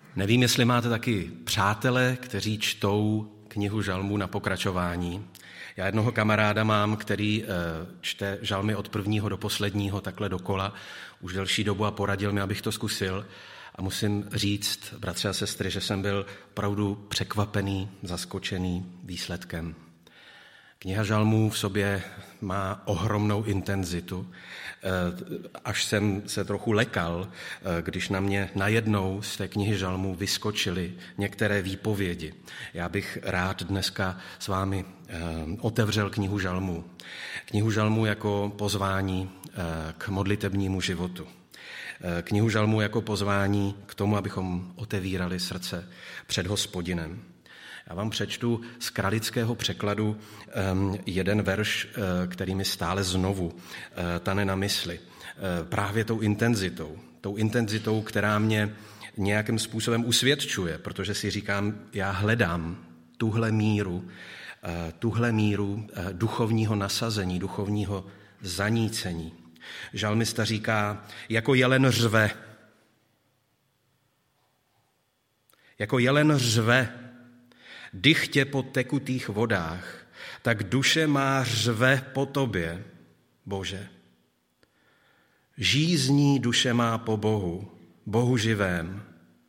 Nevím, jestli máte taky přátele, kteří čtou knihu žalmů na pokračování. Já jednoho kamaráda mám, který čte žalmy od prvního do posledního takhle dokola už delší dobu a poradil mi, abych to zkusil. A musím říct, bratři a sestry, že jsem byl opravdu překvapený, zaskočený výsledkem. Kniha žalmů v sobě má ohromnou intenzitu, až jsem se trochu lekal, když na mě najednou z té knihy žalmů vyskočily některé výpovědi. Já bych rád dneska s vámi otevřel knihu žalmů. Knihu žalmů jako pozvání k modlitebnímu životu. Knihu žalmů jako pozvání k tomu, abychom otevírali srdce před Hospodinem. Já vám přečtu z kralického překladu jeden verš, který mi stále znovu tane na mysli. Právě tou intenzitou, která mě nějakým způsobem usvědčuje, protože si říkám, já hledám tuhle míru duchovního nasazení, duchovního zanícení. Žalmista říká, jako jelen řve, dychtě po tekutých vodách, tak duše má řve po tobě, Bože. Žízní duše má po Bohu živém.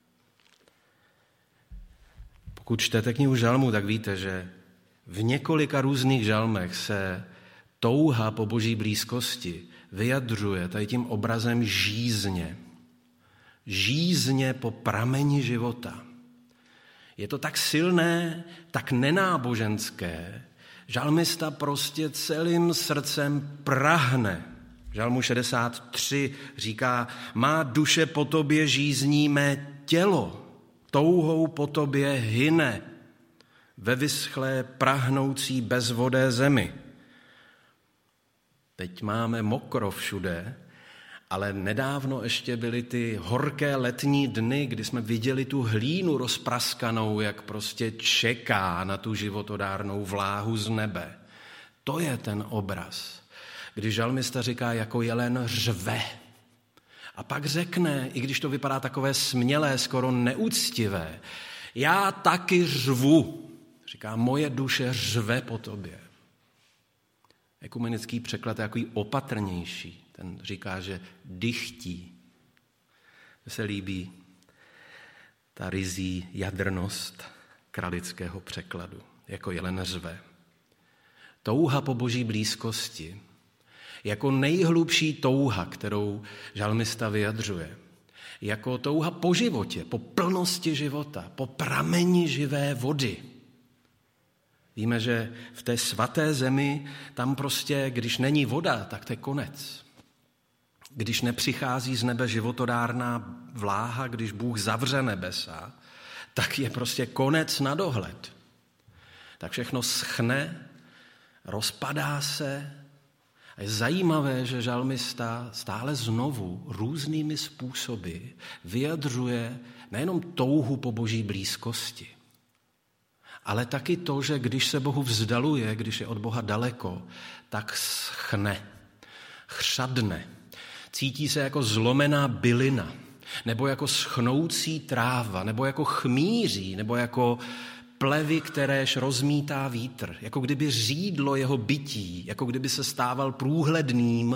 Pokud čtete knihu žalmů, tak víte, že v několika různých žalmech se touha po Boží blízkosti vyjadřuje tady tím obrazem žízně. Žízně po prameni života. Je to tak silné, tak nenáboženské. Žalmista prostě celým srdcem prahne. V žalmu 63 říká, má duše po tobě žízní mé tělo, touhou po tobě hyne, ve vyschlé prahnoucí bezvodé zemi. Teď máme mokro všude, ale nedávno ještě byly ty horké letní dny, kdy jsme viděli tu hlínu rozpraskanou, jak prostě čeká na tu životodárnou vláhu z nebe. To je ten obraz, kdy žalmista říká, jako jelen řve. A pak řekne, i když to vypadá takové smělé, skoro neúctivé, já taky řvu. Říká, moje duše řve po tobě. Ekumenický překlad je takový opatrnější. Ten říká, že dychtí. Mně se líbí ta ryzí jadrnost kralického překladu, jako jelen řve. Touha po Boží blízkosti, jako nejhlubší touha, kterou žalmista vyjadřuje, jako touha po životě, po plnosti života, po prameni živé vody. Víme, že v té svaté zemi, tam prostě, když není voda, tak to je konec. Když nepřichází z nebe životodárná vláha, když Bůh zavře nebesa, tak je prostě konec na dohled. Tak všechno schne, rozpadá se. A je zajímavé, že žalmista stále znovu různými způsoby vyjadřuje nejenom touhu po Boží blízkosti, ale taky to, že když se Bohu vzdaluje, když je od Boha daleko, tak schne, chřadne. Cítí se jako zlomená bylina, nebo jako schnoucí tráva, nebo jako chmíří, nebo jako plevy, kteréž rozmítá vítr, jako kdyby řídlo jeho bytí, jako kdyby se stával průhledným,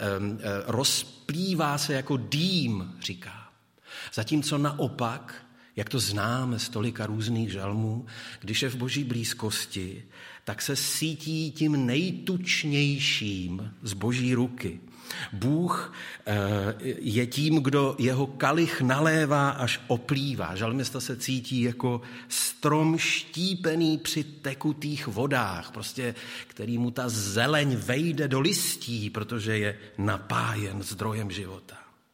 rozplývá se jako dým, říká. Zatímco naopak, jak to známe z tolika různých žalmů, když je v Boží blízkosti, tak se cítí tím nejtučnějším z Boží ruky. Bůh je tím, kdo jeho kalich nalévá až oplývá. Žalmista se cítí jako strom štípený při tekutých vodách, prostě, který mu ta zeleň vejde do listí, protože je napájen zdrojem života.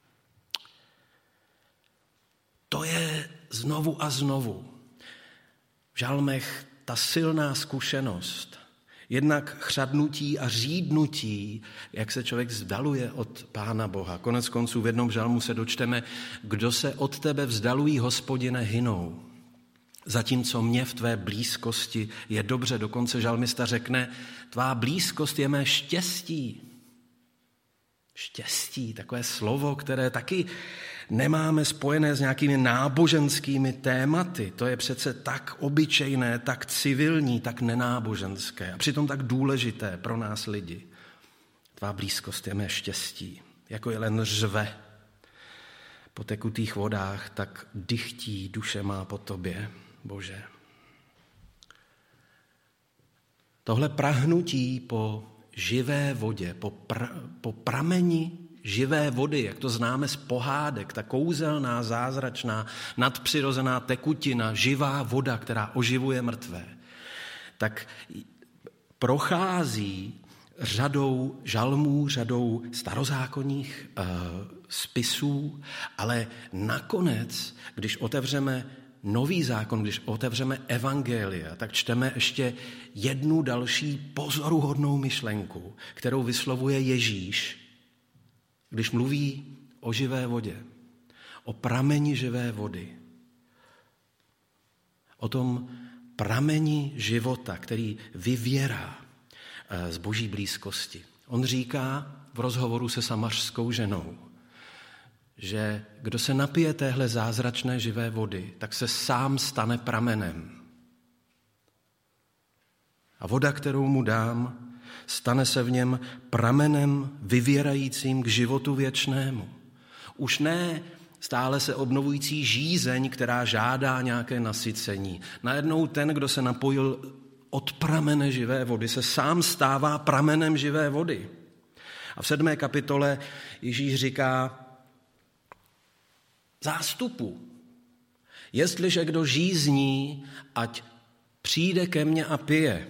To je znovu a znovu v žalmech ta silná zkušenost, jednak chřadnutí a řídnutí, jak se člověk vzdaluje od Pána Boha. Konec konců v jednom žalmu se dočteme, kdo se od tebe vzdalují, Hospodine, hynou. Zatímco mě v tvé blízkosti je dobře, dokonce žalmista řekne, tvá blízkost je mé štěstí. Štěstí, takové slovo, které taky nemáme spojené s nějakými náboženskými tématy. To je přece tak obyčejné, tak civilní, tak nenáboženské a přitom tak důležité pro nás lidi. Tvá blízkost je mé štěstí, jako jelen řve po tekutých vodách, tak dychtí duše má po tobě, Bože. Tohle prahnutí po živé vodě, po prameni živé vody, jak to známe z pohádek, ta kouzelná, zázračná, nadpřirozená tekutina, živá voda, která oživuje mrtvé, tak prochází řadou žalmů, řadou starozákonních spisů, ale nakonec, když otevřeme Nový zákon, když otevřeme evangelia, tak čteme ještě jednu další pozoruhodnou myšlenku, kterou vyslovuje Ježíš, když mluví o živé vodě, o prameni živé vody, o tom prameni života, který vyvěrá z boží blízkosti. On říká v rozhovoru se samařskou ženou, že kdo se napije téhle zázračné živé vody, tak se sám stane pramenem. A voda, kterou mu dám, stane se v něm pramenem vyvěrajícím k životu věčnému. Už ne stále se obnovující žízeň, která žádá nějaké nasycení. Najednou ten, kdo se napojil od pramene živé vody, se sám stává pramenem živé vody. A v 7. kapitole Ježíš říká zástupu: jestliže kdo žízní, ať přijde ke mně a pije.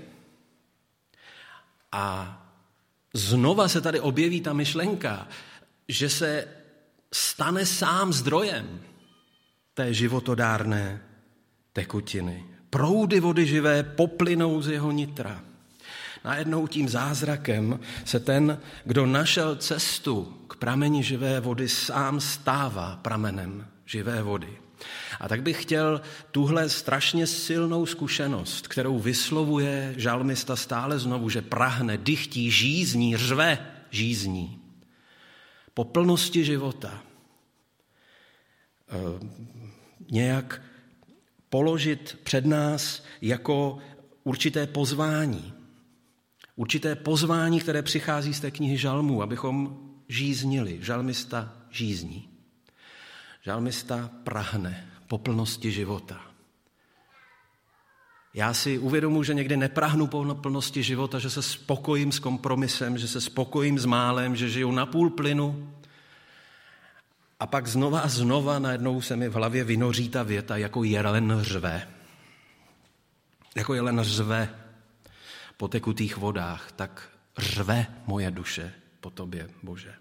A znova se tady objeví ta myšlenka, že se stane sám zdrojem té životodárné tekutiny. Proudy vody živé poplynou z jeho nitra. Najednou tím zázrakem se ten, kdo našel cestu k prameni živé vody, sám stává pramenem živé vody. A tak bych chtěl tuhle strašně silnou zkušenost, kterou vyslovuje žalmista stále znovu, že prahne, dychtí, žízní, řve, žízní po plnosti života, nějak položit před nás jako určité pozvání. Určité pozvání, které přichází z té knihy žalmů, abychom žíznili. Žalmista žízní. Žalmista prahne po plnosti života. Já si uvědomuji, že někdy neprahnu po plnosti života, že se spokojím s kompromisem, že se spokojím s málem, že žiju na půl plynu. A pak znova a znova najednou se mi v hlavě vynoří ta věta, jako jelen řve. Jako jelen řve po tekutých vodách, tak řve moje duše po tobě, Bože.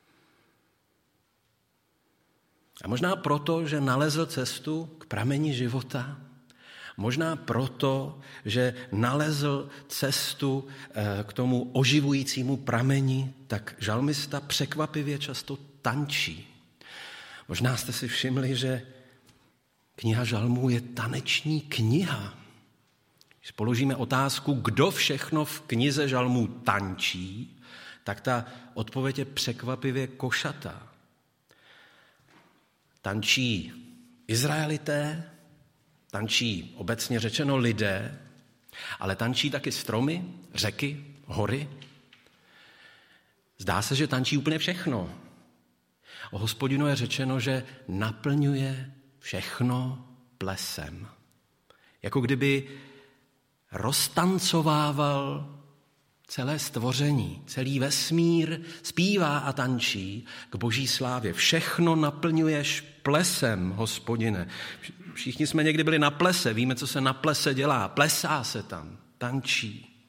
A možná proto, že nalezl cestu k prameni života, možná proto, že nalezl cestu k tomu oživujícímu prameni, tak žalmista překvapivě často tančí. Možná jste si všimli, že kniha žalmů je taneční kniha. Když položíme otázku, kdo všechno v knize žalmů tančí, tak ta odpověď je překvapivě košatá. Tančí Izraelité, tančí obecně řečeno lidé, ale tančí taky stromy, řeky, hory. Zdá se, že tančí úplně všechno. O Hospodinu je řečeno, že naplňuje všechno plesem. Jako kdyby roztancovával celé stvoření, celý vesmír zpívá a tančí k boží slávě. Všechno naplňuješ plesem, Hospodine. Všichni jsme někdy byli na plese, víme, co se na plese dělá. Plesá se tam, tančí.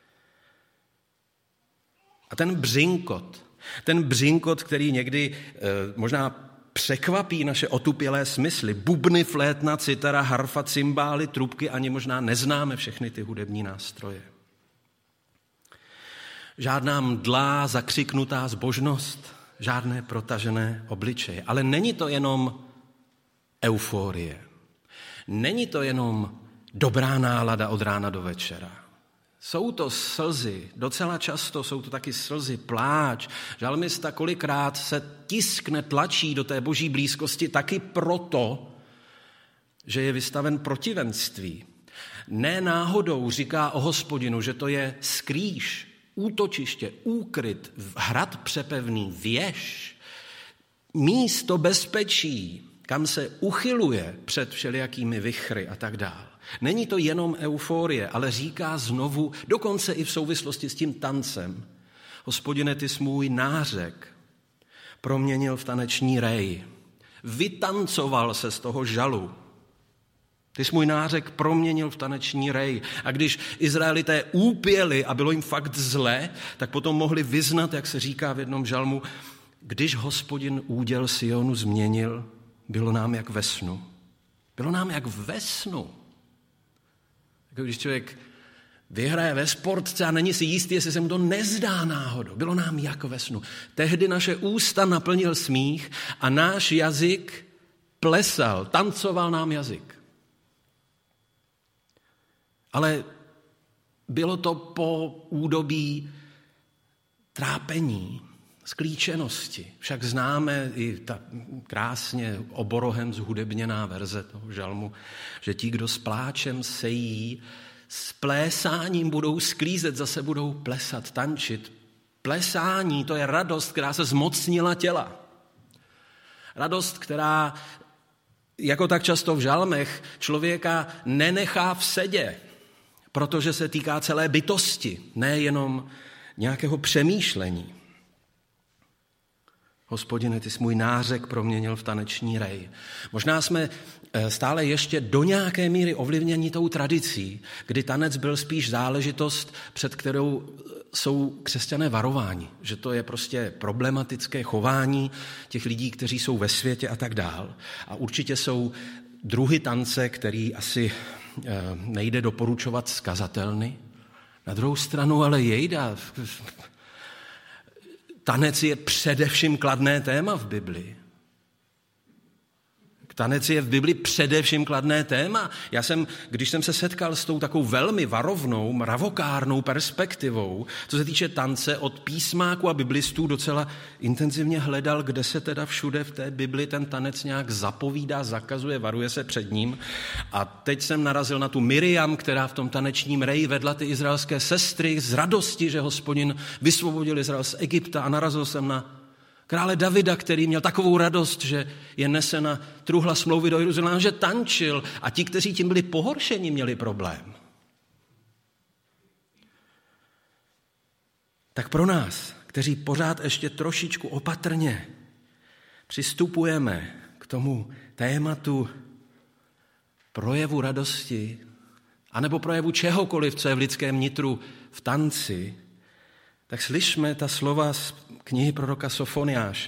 A ten břinkot, který někdy možná překvapí naše otupělé smysly. Bubny, flétna, citara, harfa, cymbály, trubky, ani možná neznáme všechny ty hudební nástroje. Žádná mdlá, zakřiknutá zbožnost, žádné protažené obličeje. Ale není to jenom euforie. Není to jenom dobrá nálada od rána do večera. Jsou to slzy, docela často jsou to taky slzy, pláč. Žalmista kolikrát se tiskne, tlačí do té boží blízkosti taky proto, že je vystaven protivenství. Ne náhodou říká o Hospodinu, že to je skrýš, útočiště, úkryt, hrad přepevný, věž, místo bezpečí, kam se uchyluje před všelijakými vichry a tak dále. Není to jenom euforie, ale říká znovu, dokonce i v souvislosti s tím tancem. Hospodine, ty jsi můj nářek proměnil v taneční rej. Vytancoval se z toho žalu. Ty jsi můj nářek proměnil v taneční rej. A když Izraelité úpěli a bylo jim fakt zle, tak potom mohli vyznat, jak se říká v jednom žalmu, když Hospodin úděl Sionu změnil, bylo nám jak ve snu. Bylo nám jak ve snu. Jako když člověk vyhraje ve sportce a není si jistý, jestli se mu to nezdá náhodou. Bylo nám jak ve snu. Tehdy naše ústa naplnil smích a náš jazyk plesal, tancoval nám jazyk. Ale bylo to po údobí trápení, sklíčenosti. Však známe i ta krásně oborohem zhudebněná verze toho žalmu, že ti, kdo s pláčem sejí, s plésáním budou sklízet, zase budou plesat, tančit. Plesání, to je radost, která se zmocnila těla. Radost, která, jako tak často v žalmech, člověka nenechá v sedě, protože se týká celé bytosti, nejenom nějakého přemýšlení. Hospodine, ty jsi můj nářek proměnil v taneční rej. Možná jsme stále ještě do nějaké míry ovlivněni tou tradicí, kdy tanec byl spíš záležitost, před kterou jsou křesťané varováni, že to je prostě problematické chování těch lidí, kteří jsou ve světě a tak dál. A určitě jsou druhy tance, který asi nejde doporučovat skazatelny. Na druhou stranu ale jejda. Tanec je především kladné téma v Biblii. Tanec je v Biblii především kladné téma. Když jsem se setkal s tou takovou velmi varovnou, mravokárnou perspektivou, co se týče tance, od písmáků a biblistů docela intenzivně hledal, kde se teda všude v té Bibli ten tanec nějak zapovídá, zakazuje, varuje se před ním. A teď jsem narazil na tu Miriam, která v tom tanečním reji vedla ty izraelské sestry z radosti, že Hospodin vysvobodil Izrael z Egypta, a narazil jsem na krále Davida, který měl takovou radost, že je nesena truhla smlouvy do Jeruzaléma, že tančil, a ti, kteří tím byli pohoršeni, měli problém. Tak pro nás, kteří pořád ještě trošičku opatrně přistupujeme k tomu tématu projevu radosti, anebo projevu čehokoliv, co je v lidském nitru v tanci, tak slyšme ta slova z knihy proroka Sofoniáše.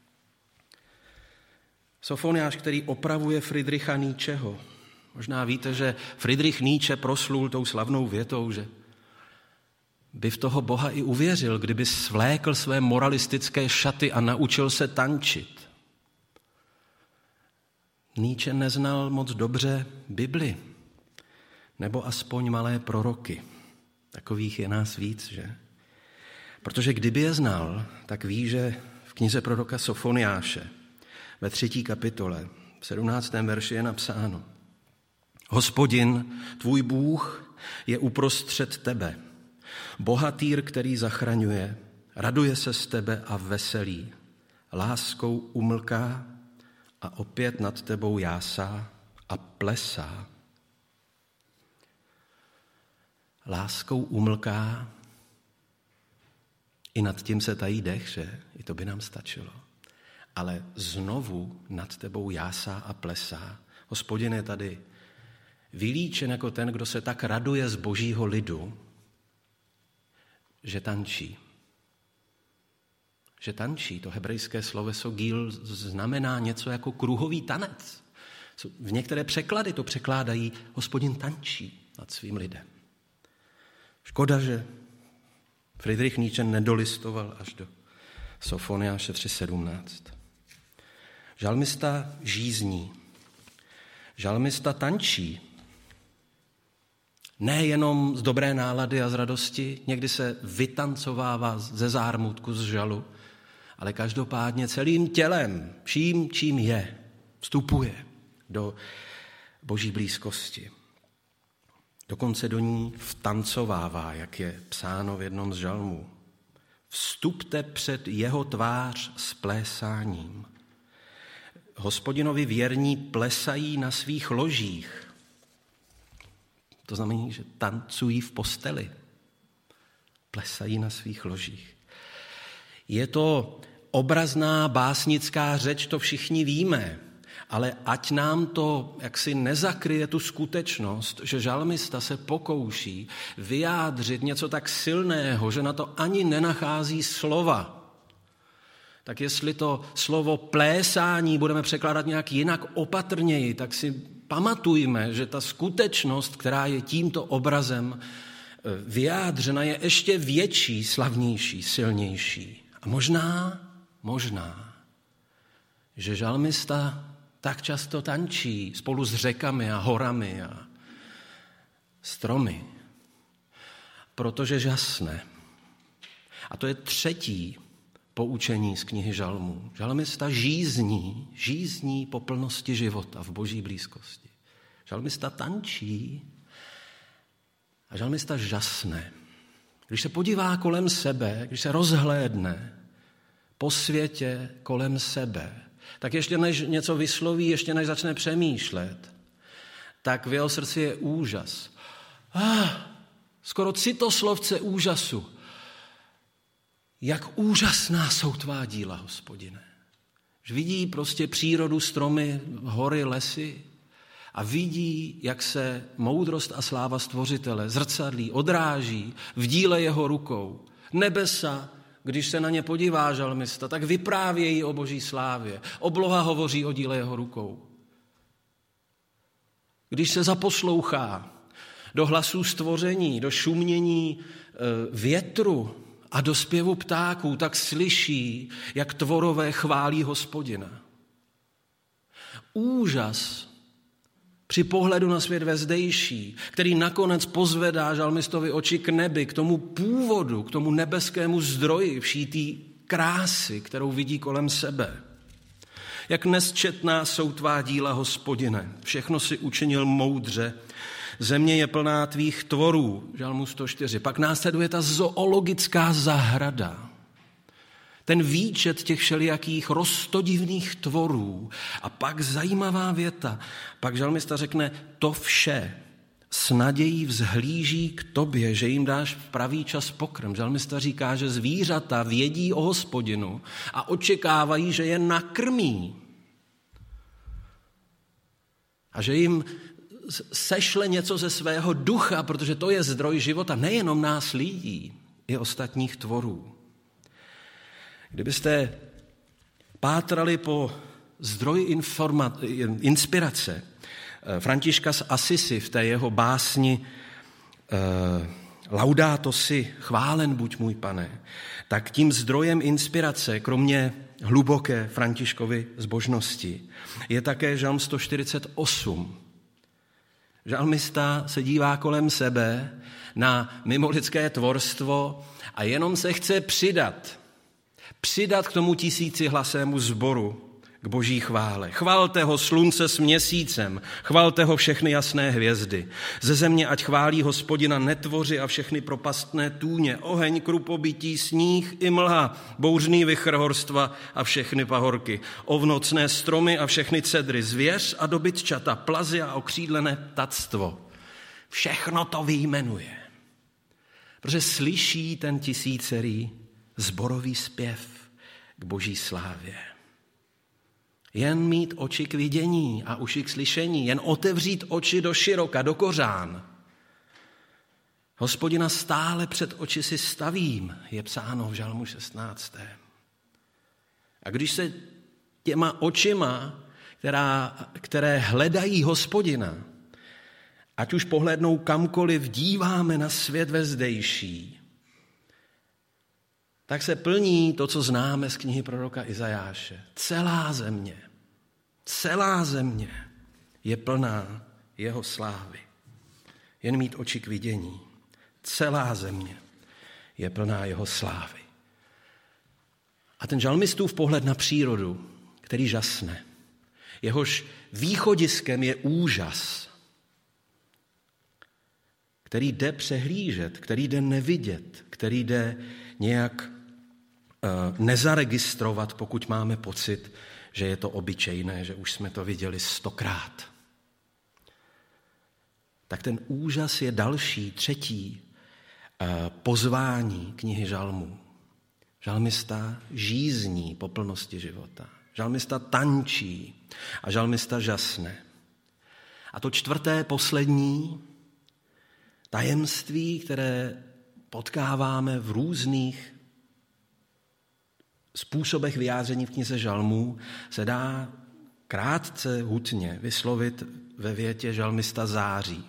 Sofoniáš, který opravuje Friedricha Nietzscheho. Možná víte, že Friedrich Nietzsche proslul tou slavnou větou, že by v toho Boha i uvěřil, kdyby svlékl své moralistické šaty a naučil se tančit. Nietzsche neznal moc dobře Bibli, nebo aspoň malé proroky. Takových je nás víc, že? Protože kdyby je znal, tak ví, že v knize proroka Sofoniáše ve 3. kapitole, v 17. verši je napsáno: Hospodin, tvůj Bůh, je uprostřed tebe. Bohatýr, který zachraňuje, raduje se z tebe a veselí. Láskou umlká a opět nad tebou jásá a plesá. Láskou umlká, i nad tím se tají dech, že? I to by nám stačilo. Ale znovu nad tebou jásá a plesá. Hospodin je tady vylíčen jako ten, kdo se tak raduje z božího lidu, že tančí. Že tančí, to hebrejské sloveso gil znamená něco jako kruhový tanec. V některé překlady to překládají Hospodin tančí nad svým lidem. Škoda, že Friedrich Nietzsche nedolistoval až do Sofoniáše 3.17. Žalmista žízní. Žalmista tančí. Nejenom z dobré nálady a z radosti, někdy se vytancovává ze zármutku, z žalu, ale každopádně celým tělem, vším, čím je, vstupuje do Boží blízkosti. Dokonce do ní vtancovává, jak je psáno v jednom z žalmů. Vstupte před jeho tvář s plésáním. Hospodinovi věrní plesají na svých ložích. To znamená, že tancují v posteli. Plesají na svých ložích. Je to obrazná básnická řeč, to všichni víme, ale ať nám to jaksi nezakryje tu skutečnost, že žalmista se pokouší vyjádřit něco tak silného, že na to ani nenachází slova. Tak jestli to slovo plésání budeme překládat nějak jinak opatrněji, tak si pamatujme, že ta skutečnost, která je tímto obrazem vyjádřena, je ještě větší, slavnější, silnější. A možná, že žalmista tak často tančí spolu s řekami a horami a stromy, protože žasne. A to je třetí poučení z knihy Žalmů. Žalmista žízní po plnosti života v Boží blízkosti. Žalmista tančí a žalmista žasne. Když se podívá kolem sebe, když se rozhlédne po světě kolem sebe, tak ještě než něco vysloví, ještě než začne přemýšlet, tak v jeho srdci je úžas. Skoro citoslovce úžasu. Jak úžasná jsou tvá díla, Hospodine. Že vidí prostě přírodu, stromy, hory, lesy a vidí, jak se moudrost a sláva Stvořitele zrcadlí, odráží v díle jeho rukou. Nebesa, když se na ně podívá žalmista, tak vyprávějí o Boží slávě. Obloha hovoří o díle jeho rukou. Když se zaposlouchá do hlasů stvoření, do šumění větru a do zpěvu ptáků, tak slyší, jak tvorové chválí Hospodina. Úžas při pohledu na svět vezdejší, který nakonec pozvedá žalmistovi oči k nebi, k tomu původu, k tomu nebeskému zdroji vší té krásy, kterou vidí kolem sebe. Jak nesčetná jsou tvá díla, Hospodine, všechno si učinil moudře, země je plná tvých tvorů, Žalmu 104. Pak následuje ta zoologická zahrada, ten výčet těch všelijakých roztodivných tvorů. A pak zajímavá věta, pak žalmista řekne, to vše s nadějí vzhlíží k tobě, že jim dáš v pravý čas pokrm. Žalmista říká, že zvířata vědí o Hospodinu a očekávají, že je nakrmí. A že jim sešle něco ze svého ducha, protože to je zdroj života nejenom nás lidí, i ostatních tvorů. Kdybyste pátrali po zdroji inspirace Františka z Assisi v té jeho básni Laudato si, chválen buď můj Pane, tak tím zdrojem inspirace, kromě hluboké Františkovy zbožnosti, je také Žalm 148. Žalmista se dívá kolem sebe na mimolidské tvorstvo a jenom se chce přidat k tomu tisícihlasému sboru k Boží chvále. Chvalte ho slunce s měsícem, chvalte ho všechny jasné hvězdy. Ze země ať chválí Hospodina netvoři a všechny propastné tůně, oheň, krupobytí, sníh i mlha, bouřný vichr horstva a všechny pahorky, ovnocné stromy a všechny cedry, zvěř a dobytčata, plazy a okřídlené ptactvo. Všechno to vyjmenuje, protože slyší ten tisícerý sborový zpěv k Boží slávě. Jen mít oči k vidění a uši k slyšení, jen otevřít oči do široka, do kořán. Hospodina stále před oči si stavím, je psáno v Žalmu 16. A když se těma očima, které hledají Hospodina, ať už pohlédnou kamkoliv, díváme na svět vezdejší, tak se plní to, co známe z knihy proroka Izajáše. Celá země je plná jeho slávy. jen mít oči k vidění. Celá země je plná jeho slávy. A ten žalmistův pohled na přírodu, který žasne, jehož východiskem je úžas, který jde přehlížet, který jde nevidět, který jde nějak nezaregistrovat, pokud máme pocit, že je to obyčejné, že už jsme to viděli 100krát. Tak ten úžas je další, třetí pozvání knihy žalmů. Žalmista žízní po plnosti života. Žalmista tančí a žalmista žasne. A to čtvrté, poslední tajemství, které potkáváme v různých způsobech vyjádření v knize žalmů, se dá krátce, hutně vyslovit ve větě žalmista září.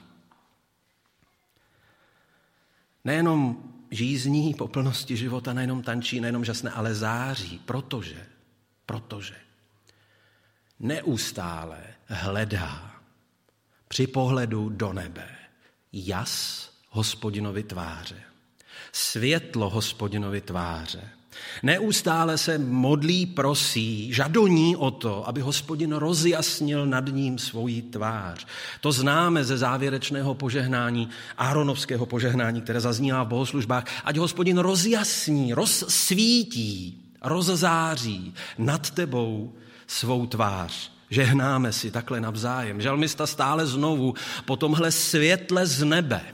Nejenom žízní po plnosti života, nejenom tančí, nejenom žasne, ale září, protože neustále hledá při pohledu do nebe jas Hospodinovy tváře, světlo Hospodinovy tváře. Neustále se modlí, prosí, žadoní o to, aby Hospodin rozjasnil nad ním svoji tvář. To známe ze závěrečného požehnání, Áronovského požehnání, které zaznívá v bohoslužbách. Ať Hospodin rozjasní, rozsvítí, rozzáří nad tebou svou tvář. Žehnáme si takhle navzájem. Žalmista stále znovu po tomhle světle z nebe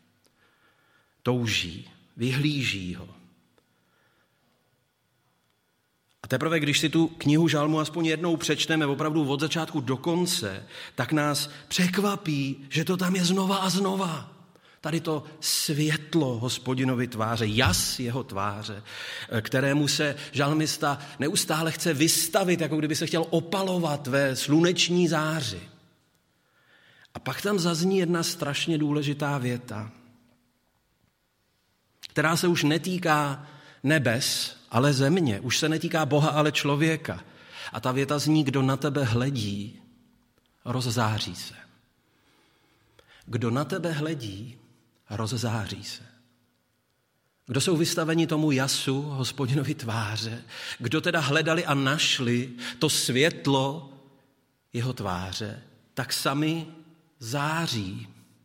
touží, vyhlíží ho. A teprve, když si tu knihu žalmu aspoň jednou přečteme opravdu od začátku do konce, tak nás překvapí, že to tam je znova a znova. Tady to světlo Hospodinovy tváře, jas jeho tváře, kterému se žalmista neustále chce vystavit, jako kdyby se chtěl opalovat ve sluneční záři. A pak tam zazní jedna strašně důležitá věta, která se už netýká nebes, ale země. Už se netýká Boha, ale člověka. A ta věta zní, kdo na tebe hledí, rozzáří se. Kdo na tebe hledí, rozzáří se. Kdo jsou vystaveni tomu jasu Hospodinovy tváře, kdo teda hledali a našli to světlo jeho tváře, tak sami září.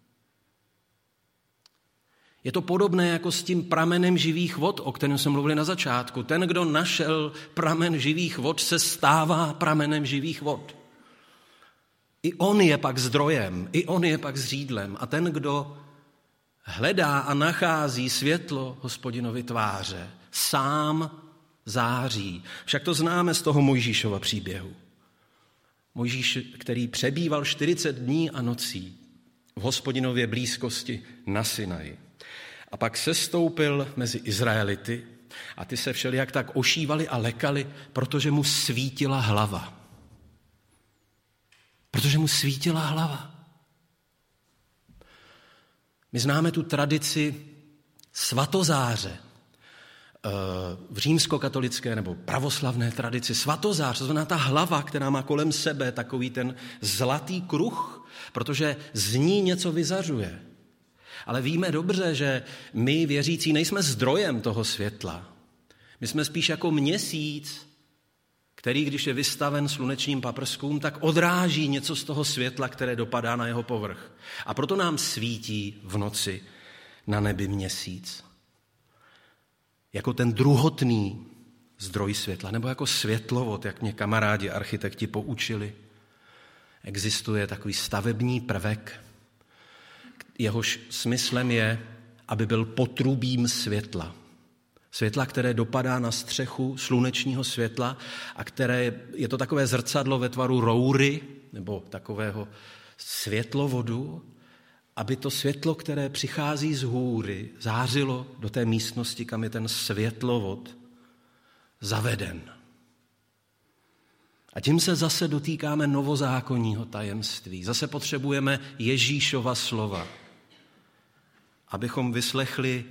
Je to podobné jako s tím pramenem živých vod, o kterém jsme mluvili na začátku. Ten, kdo našel pramen živých vod, se stává pramenem živých vod. I on je pak zdrojem, i on je pak zřídlem. A ten, kdo hledá a nachází světlo Hospodinovy tváře, sám září. Však to známe z toho Mojžíšova příběhu. Mojžíš, který přebýval 40 dní a nocí v Hospodinově blízkosti na Sinaji. A pak sestoupil mezi Izraelity a ty se všelijak tak ošívali a lekali, protože mu svítila hlava. Protože mu svítila hlava. My známe tu tradici svatozáře. V římskokatolické nebo pravoslavné tradici svatozář, to znamená ta hlava, která má kolem sebe takový ten zlatý kruh, protože z ní něco vyzařuje. Ale víme dobře, že my věřící nejsme zdrojem toho světla. My jsme spíš jako měsíc, který, když je vystaven slunečním paprskům, tak odráží něco z toho světla, které dopadá na jeho povrch. A proto nám svítí v noci na nebi měsíc. Jako ten druhotný zdroj světla, nebo jako světlovod, jak mě kamarádi architekti poučili. Existuje takový stavební prvek, jehož smyslem je, aby byl potrubím světla. Světla, které dopadá na střechu slunečního světla a které je to takové zrcadlo ve tvaru roury nebo takového světlovodu, aby to světlo, které přichází z hůry, zářilo do té místnosti, kam je ten světlovod zaveden. A tím se zase dotýkáme novozákonního tajemství. Zase potřebujeme Ježíšova slova, abychom vyslechli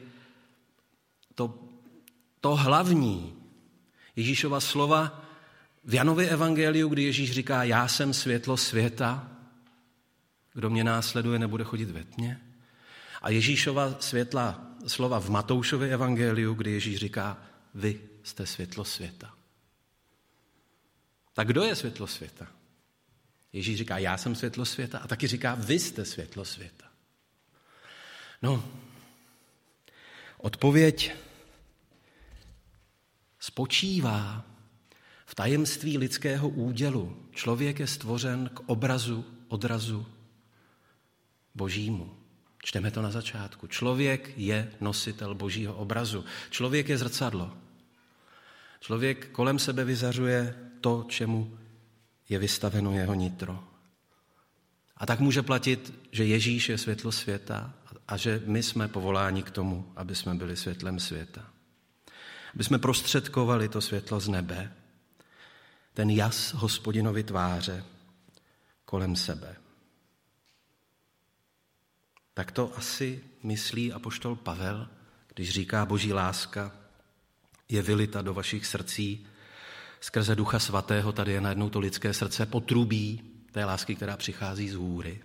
to hlavní. Ježíšova slova v Janově evangeliu, kdy Ježíš říká, já jsem světlo světa, kdo mě následuje, nebude chodit ve tmě. A Ježíšova světla slova v Matoušově evangeliu, kdy Ježíš říká, vy jste světlo světa. Tak kdo je světlo světa? Ježíš říká, já jsem světlo světa, a taky říká, vy jste světlo světa. No, odpověď spočívá v tajemství lidského údělu. Člověk je stvořen k obrazu, odrazu Božímu. Čteme to na začátku. Člověk je nositel Božího obrazu. Člověk je zrcadlo. Člověk kolem sebe vyzařuje to, čemu je vystaveno jeho nitro. A tak může platit, že Ježíš je světlo světa a že my jsme povoláni k tomu, aby jsme byli světlem světa. Aby jsme prostředkovali to světlo z nebe, ten jas Hospodinovy tváře kolem sebe. Tak to asi myslí apoštol Pavel, když říká, Boží láska je vylita do vašich srdcí skrze Ducha Svatého. Tady je najednou to lidské srdce potrubí té lásky, která přichází z hůry.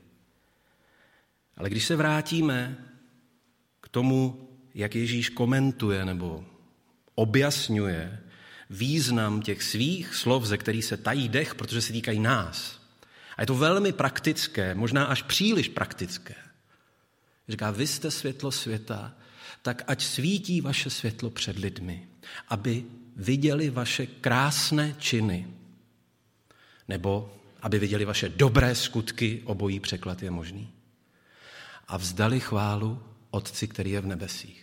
Ale když se vrátíme k tomu, jak Ježíš komentuje nebo objasňuje význam těch svých slov, ze kterých se tají dech, protože se týkají nás. A je to velmi praktické, možná až příliš praktické. Říká, vy jste světlo světa, tak ať svítí vaše světlo před lidmi, aby viděli vaše krásné činy, nebo aby viděli vaše dobré skutky, obojí překlad je možný, a vzdali chválu Otci, který je v nebesích.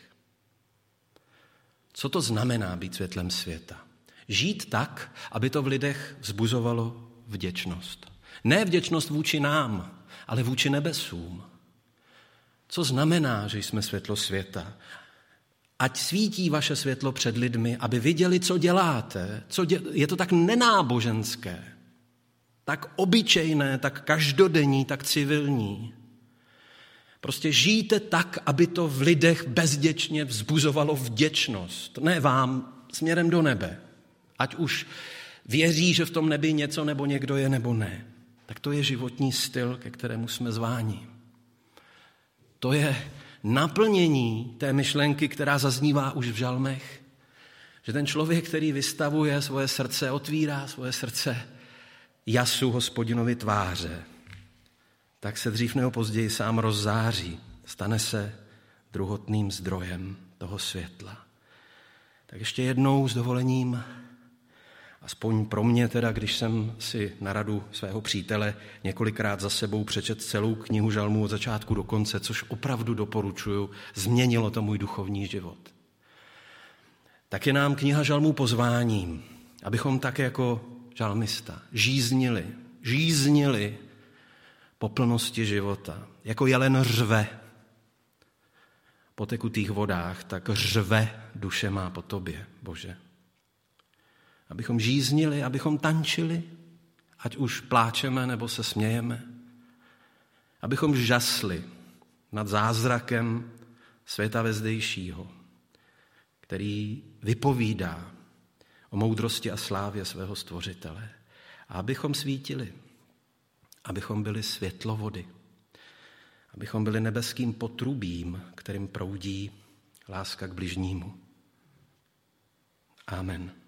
Co to znamená být světlem světa? Žít tak, aby to v lidech vzbuzovalo vděčnost. Ne vděčnost vůči nám, ale vůči nebesům. Co znamená, že jsme světlo světa? Ať svítí vaše světlo před lidmi, aby viděli, co děláte. Je to tak nenáboženské, tak obyčejné, tak každodenní, tak civilní. Prostě žijte tak, aby to v lidech bezděčně vzbuzovalo vděčnost. Ne vám, směrem do nebe. Ať už věří, že v tom nebi něco nebo někdo je, nebo ne. Tak to je životní styl, ke kterému jsme zváni. To je naplnění té myšlenky, která zaznívá už v žalmech, že ten člověk, který vystavuje svoje srdce, otvírá svoje srdce jasu Hospodinovy tváře, tak se dřív nebo později sám rozzáří, stane se druhotným zdrojem toho světla. Tak ještě jednou s dovolením, aspoň pro mě teda, když jsem si na radu svého přítele několikrát za sebou přečet celou knihu žalmů od začátku do konce, což opravdu doporučuju, změnilo to můj duchovní život. Tak je nám kniha žalmů pozváním, abychom tak jako žalmista žíznili po plnosti života. Jako jelen řve po tekutých vodách, tak řve duše má po tobě, Bože. Abychom žíznili, abychom tančili, ať už pláčeme nebo se smějeme. Abychom žasli nad zázrakem světa vezdejšího, který vypovídá o moudrosti a slávě svého Stvořitele. A abychom svítili, abychom byli světlovody, abychom byli nebeským potrubím, kterým proudí láska k bližnímu. Amen.